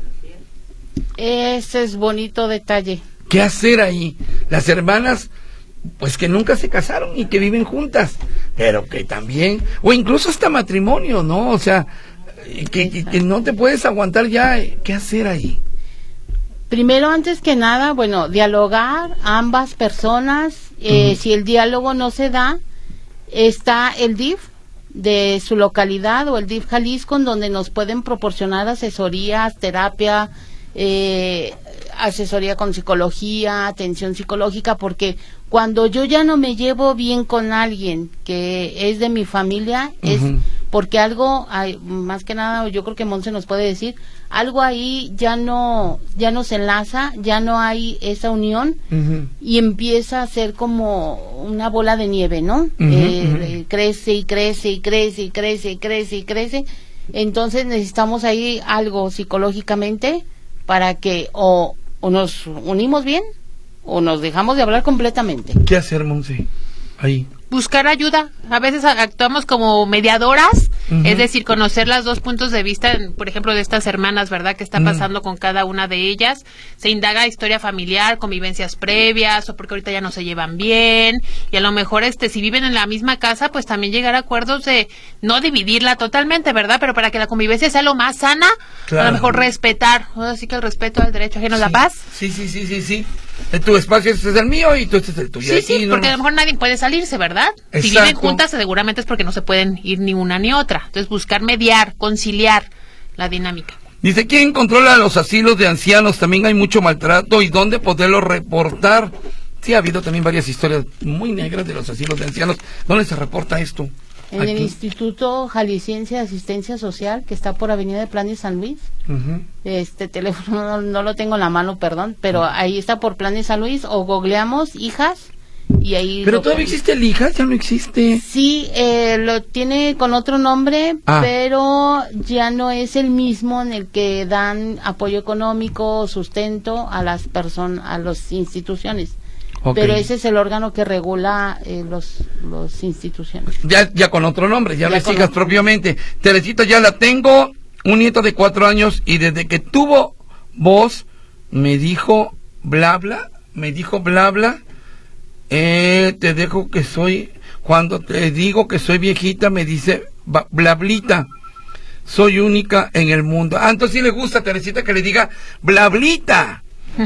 Ese es bonito detalle. ¿Qué hacer ahí? Las hermanas, pues que nunca se casaron y que viven juntas, pero que también, o incluso hasta matrimonio, ¿no? O sea, que no te puedes aguantar ya. ¿Qué hacer ahí? Primero, antes que nada, bueno, dialogar ambas personas. Si el diálogo no se da, está el DIF de su localidad o el DIF Jalisco, en donde nos pueden proporcionar asesorías, terapia, asesoría con psicología, atención psicológica, porque cuando yo ya no me llevo bien con alguien que es de mi familia, es porque algo, más que nada, yo creo que Monse nos puede decir, algo ahí ya no se enlaza, ya no hay esa unión, y empieza a ser como una bola de nieve, ¿no? Crece y crece y crece y crece y crece y crece. Entonces necesitamos ahí algo psicológicamente para que o nos unimos bien o nos dejamos de hablar completamente. ¿Qué hacer, Monse? Ahí. Buscar ayuda. A veces actuamos como mediadoras, es decir, conocer los dos puntos de vista, por ejemplo, de estas hermanas, ¿verdad? ¿Qué está pasando con cada una de ellas? Se indaga historia familiar, convivencias previas, o porque ahorita ya no se llevan bien, y a lo mejor si viven en la misma casa, pues también llegar a acuerdos de no dividirla totalmente, ¿verdad? Pero para que la convivencia sea lo más sana, a lo mejor respetar, así que el respeto al derecho ajeno a la paz. Sí. Tu espacio este es el mío y tú este es el tuyo. Sí, porque a lo mejor nadie puede salirse, ¿verdad? Exacto. Si viven juntas, seguramente es porque no se pueden ir ni una ni otra. Entonces, buscar mediar, conciliar la dinámica. Dice, ¿quién controla los asilos de ancianos? También hay mucho maltrato y dónde poderlo reportar. Sí, ha habido también varias historias muy negras de los asilos de ancianos. ¿Dónde se reporta esto? En el Instituto Jalisciense de Asistencia Social, que está por Avenida de Planes San Luis. Teléfono no lo tengo en la mano, perdón, pero ahí está por Planes San Luis, o googleamos hijas y ahí... ¿Pero todavía existe el hijas? ¿Ya no existe? Sí, lo tiene con otro nombre, pero ya no es el mismo en el que dan apoyo económico, sustento a las personas, a las instituciones. Okay. Pero ese es el órgano que regula los instituciones. Ya con otro nombre, ya no es hijas propiamente. Teresita, ya la tengo, un nieto de 4 años, y desde que tuvo voz, me dijo bla bla, te dejo que soy, cuando te digo que soy viejita, me dice blablita, soy única en el mundo. Entonces sí le gusta a Teresita que le diga blablita.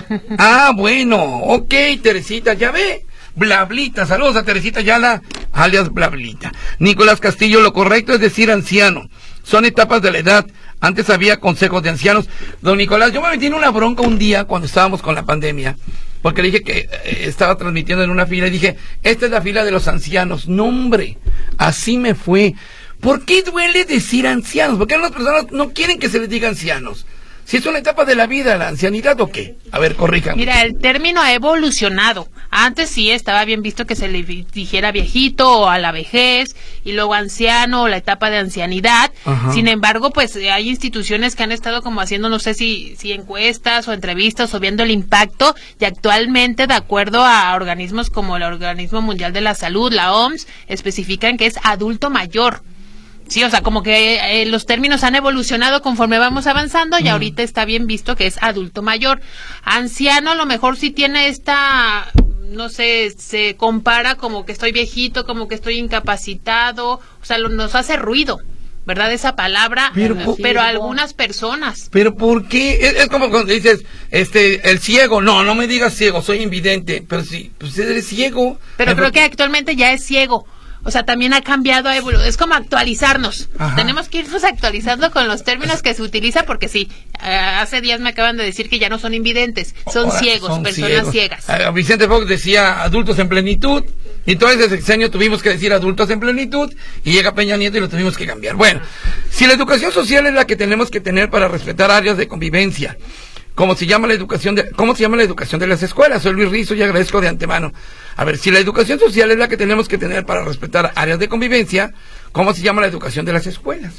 Bueno, ok, Teresita, ya ve, Blablita, saludos a Teresita Yala, alias Blablita. Nicolás Castillo, lo correcto es decir anciano, son etapas de la edad, antes había consejos de ancianos. Don Nicolás, yo me metí en una bronca un día cuando estábamos con la pandemia, porque le dije que estaba transmitiendo en una fila y dije, esta es la fila de los ancianos. No, hombre, así me fue. ¿Por qué duele decir ancianos? ¿Por qué las personas no quieren que se les diga ancianos? Si es una etapa de la vida, la ancianidad, ¿o qué? A ver, corríjame. Mira, el término ha evolucionado. Antes sí estaba bien visto que se le dijera viejito o a la vejez, y luego anciano o la etapa de ancianidad. Ajá. Sin embargo, pues hay instituciones que han estado como haciendo, no sé si encuestas o entrevistas o viendo el impacto, y actualmente, de acuerdo a organismos como el Organismo Mundial de la Salud, la OMS, especifican que es adulto mayor. Sí, o sea, como que los términos han evolucionado conforme vamos avanzando, y ahorita está bien visto que es adulto mayor. Anciano a lo mejor sí tiene esta, no sé, se compara como que estoy viejito, como que estoy incapacitado, o sea, nos hace ruido, ¿verdad? Esa palabra, pero a algunas personas. ¿Pero por qué? Es como cuando dices, el ciego, no me digas ciego, soy invidente, pero sí, pues eres ciego. Pero creo que actualmente ya es ciego. O sea, también ha cambiado, es como actualizarnos. Ajá. Tenemos que irnos actualizando con los términos que se utiliza, porque sí, hace días me acaban de decir que ya no son invidentes, son ciegos, son personas ciegas. Vicente Fox decía adultos en plenitud, y todo ese sexenio tuvimos que decir adultos en plenitud, y llega Peña Nieto y lo tuvimos que cambiar. Bueno, si la educación social es la que tenemos que tener para respetar áreas de convivencia, ¿cómo se llama la educación de las escuelas? Soy Luis Rizzo y agradezco de antemano. A ver, si la educación social es la que tenemos que tener para respetar áreas de convivencia, ¿cómo se llama la educación de las escuelas?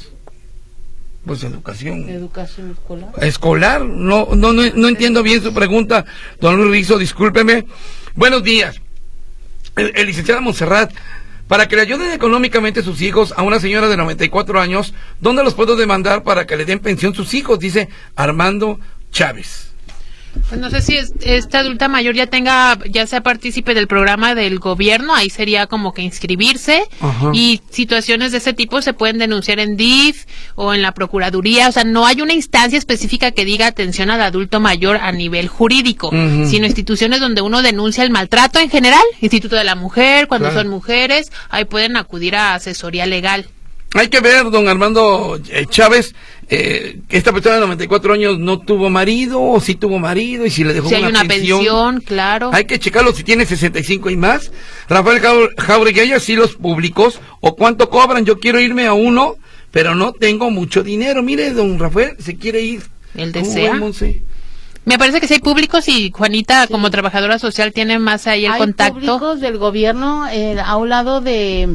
Pues educación escolar. Escolar, no entiendo bien su pregunta, don Luis Rizzo, discúlpeme. Buenos días. El licenciado Montserrat, para que le ayuden económicamente sus hijos a una señora de 94 años, ¿dónde los puedo demandar para que le den pensión sus hijos? Dice Armando Chávez. Pues no sé si esta adulta mayor ya sea partícipe del programa del gobierno, ahí sería como que inscribirse. Ajá. Y situaciones de ese tipo se pueden denunciar en DIF o en la Procuraduría. O sea, no hay una instancia específica que diga atención al adulto mayor a nivel jurídico, sino instituciones donde uno denuncia el maltrato en general, Instituto de la Mujer, cuando son mujeres, ahí pueden acudir a asesoría legal. Hay que ver, don Armando Chávez, esta persona de 94 años no tuvo marido, o sí tuvo marido, y si le dejó una pensión, claro. Hay que checarlo si tiene 65 y más. Rafael Jauregui, ¿hay así los públicos? ¿O cuánto cobran? Yo quiero irme a uno, pero no tengo mucho dinero. Mire, don Rafael, se quiere ir. ¿Él desea? Me parece que sí hay públicos, y Juanita, como trabajadora social, tiene más ahí el contacto. Hay públicos del gobierno a un lado de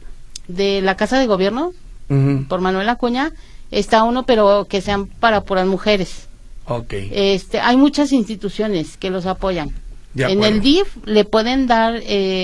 la Casa de Gobierno, por Manuel Acuña, está uno, pero que sean para puras mujeres. Okay. Hay muchas instituciones que los apoyan. En el DIF le pueden dar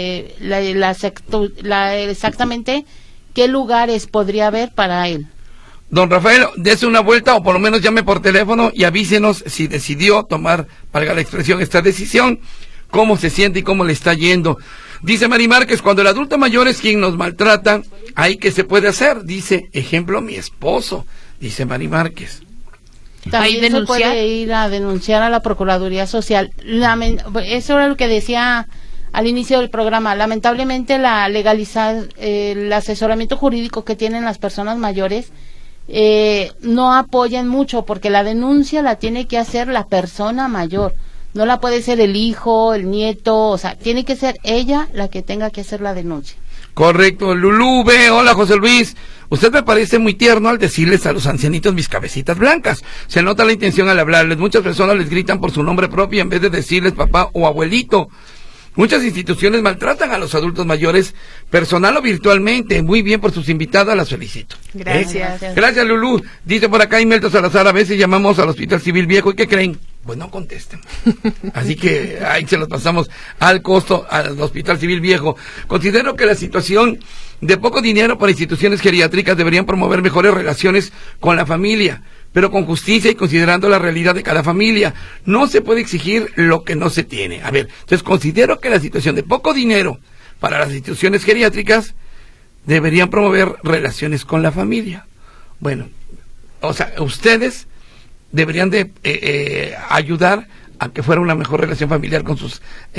exactamente qué lugares podría haber para él. Don Rafael, dése una vuelta, o por lo menos llame por teléfono y avísenos si decidió tomar, valga la expresión, esta decisión, cómo se siente y cómo le está yendo. Dice Mari Márquez, cuando el adulto mayor es quien nos maltrata, ¿ahí qué se puede hacer? Dice, ejemplo, mi esposo, dice Mari Márquez. También se puede ir a denunciar a la Procuraduría Social. Eso era lo que decía al inicio del programa. Lamentablemente el asesoramiento jurídico que tienen las personas mayores no apoyan mucho, porque la denuncia la tiene que hacer la persona mayor. No la puede ser el hijo, el nieto, o sea, tiene que ser ella la que tenga que hacer la denuncia. Correcto. Lulú B, hola José Luis. Usted me parece muy tierno al decirles a los ancianitos mis cabecitas blancas. Se nota la intención al hablarles. Muchas personas les gritan por su nombre propio en vez de decirles papá o abuelito. Muchas instituciones maltratan a los adultos mayores, personal o virtualmente. Muy bien por sus invitadas, las felicito. Gracias. Gracias, Lulú. Dice por acá Imelda Salazar, a veces llamamos al Hospital Civil Viejo, ¿y qué creen? Pues no contesten. Así que ahí se los pasamos al costo al Hospital Civil Viejo. Considero que la situación de poco dinero para instituciones geriátricas deberían promover mejores relaciones con la familia, pero con justicia y considerando la realidad de cada familia. No se puede exigir lo que no se tiene. A ver, entonces considero que la situación de poco dinero para las instituciones geriátricas deberían promover relaciones con la familia. Bueno, o sea, ustedes deberían de ayudar a que fuera una mejor relación familiar con sus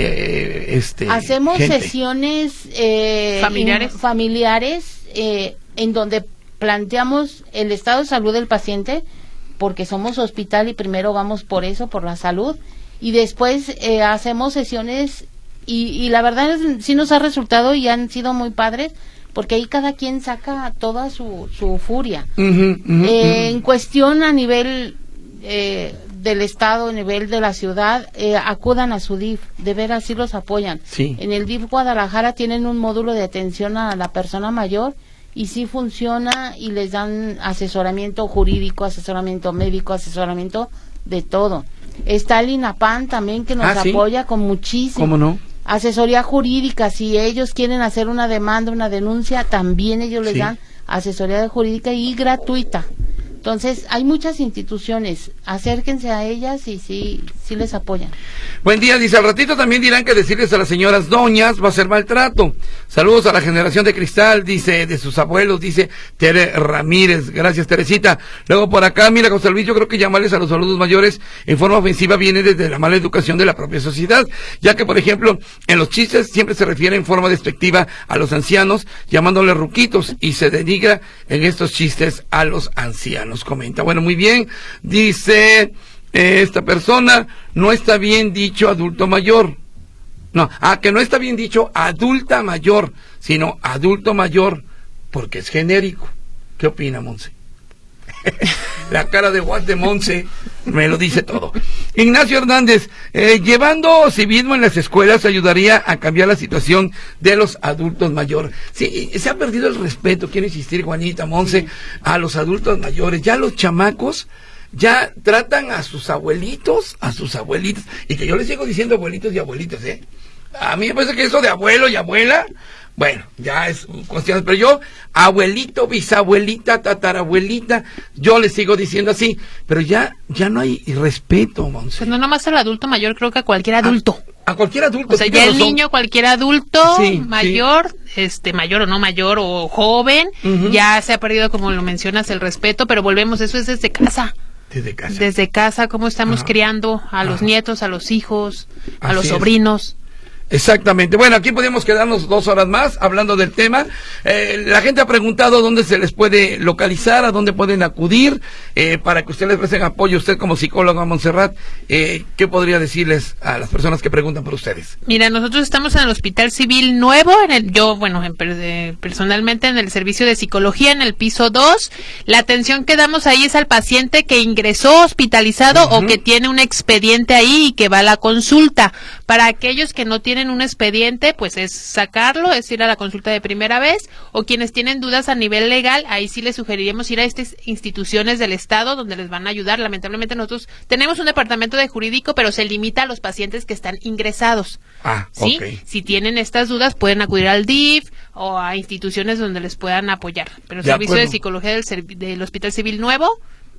hacemos gente. Sesiones familiares en donde planteamos el estado de salud del paciente, porque somos hospital y primero vamos por eso, por la salud, y después hacemos sesiones y la verdad sí nos ha resultado y han sido muy padres, porque ahí cada quien saca toda su furia. En cuestión a nivel del estado, a nivel de la ciudad, acudan a su DIF, de veras sí los apoyan. Sí. En el DIF Guadalajara tienen un módulo de atención a la persona mayor y sí funciona y les dan asesoramiento jurídico, asesoramiento médico, asesoramiento de todo. Está el INAPAN también que nos apoya con muchísimo. ¿Cómo no? Asesoría jurídica, si ellos quieren hacer una demanda, una denuncia, también ellos les dan asesoría jurídica y gratuita. Entonces, hay muchas instituciones, acérquense a ellas y sí les apoyan. Buen día, dice, al ratito también dirán que decirles a las señoras doñas va a ser maltrato. Saludos a la generación de cristal, dice, de sus abuelos, dice Tere Ramírez. Gracias, Teresita. Luego por acá, mira, José Luis, yo creo que llamarles a los adultos mayores en forma ofensiva viene desde la mala educación de la propia sociedad, ya que, por ejemplo, en los chistes siempre se refiere en forma despectiva a los ancianos, llamándoles ruquitos, y se denigra en estos chistes a los ancianos. Comenta. Bueno, muy bien. Dice esta persona, no está bien dicho adulto mayor. No, que no está bien dicho adulta mayor, sino adulto mayor, porque es genérico. ¿Qué opina, Monse? La cara de Watt de Monse me lo dice todo. Ignacio Hernández, llevando civismo en las escuelas ayudaría a cambiar la situación de los adultos mayores. Sí, se ha perdido el respeto, quiero insistir, Juanita, Monse, a los adultos mayores. Ya los chamacos ya tratan a sus abuelitos, y que yo les sigo diciendo abuelitos y abuelitas, A mí me parece que eso de abuelo y abuela, bueno, ya es cuestión, pero yo, abuelito, bisabuelita, tatarabuelita, yo le sigo diciendo así, pero ya no hay respeto, Monse. Pues no nomás al adulto mayor, creo que a cualquier adulto. A cualquier adulto. O sea, ya el niño, cualquier adulto, mayor, mayor o no mayor, o joven, ya se ha perdido, como lo mencionas, el respeto, pero volvemos, eso es desde casa. Desde casa, cómo estamos criando a los nietos, a los hijos, a los sobrinos. Exactamente. Bueno, aquí podemos quedarnos 2 horas más hablando del tema. La gente ha preguntado dónde se les puede localizar, a dónde pueden acudir, para que ustedes les presten apoyo. Usted como psicóloga, Montserrat, ¿qué podría decirles a las personas que preguntan por ustedes? Mira, nosotros estamos en el Hospital Civil Nuevo, personalmente en el servicio de psicología en el piso 2. La atención que damos ahí es al paciente que ingresó hospitalizado o que tiene un expediente ahí y que va a la consulta. Para aquellos que no tienen un expediente, pues es sacarlo, es ir a la consulta de primera vez, o quienes tienen dudas a nivel legal, ahí sí les sugeriríamos ir a estas instituciones del Estado donde les van a ayudar. Lamentablemente nosotros tenemos un departamento de jurídico, pero se limita a los pacientes que están ingresados. ¿Sí? Okay. Si tienen estas dudas, pueden acudir al DIF o a instituciones donde les puedan apoyar. Pero el servicio de psicología del Hospital Civil Nuevo.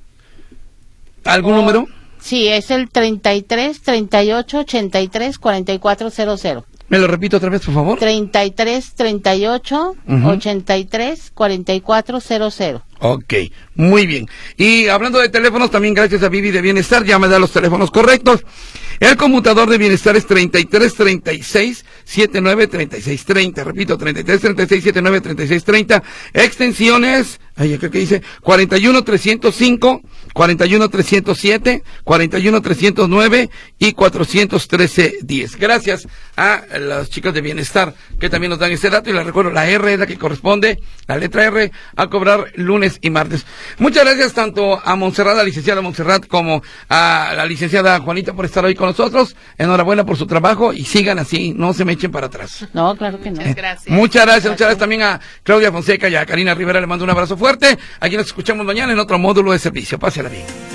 ¿Algún número? Sí, es el 33 38 83 44 00. ¿Me lo repito otra vez, por favor? 33 38 83 44 00. Ok, muy bien. Y hablando de teléfonos, también gracias a Vivi de Bienestar, ya me da los teléfonos correctos. El conmutador de Bienestar es 33 36 33-79-3630. Repito, 33-36-79-3630. Extensiones, ay, acá que dice 41-305, 41-307, 41-309 y 413-10. Gracias a las chicas de Bienestar que también nos dan este dato, y les recuerdo, la R es la que corresponde, la letra R, a cobrar lunes y martes. Muchas gracias tanto a Montserrat, la licenciada Montserrat, como a la licenciada Juanita por estar hoy con nosotros. Enhorabuena por su trabajo y sigan así, no se me echen para atrás. No, claro que no. Muchas gracias. Muchas gracias también a Claudia Fonseca y a Karina Rivera, le mando un abrazo fuerte. Aquí nos escuchamos mañana en otro módulo de servicio. Pásela bien.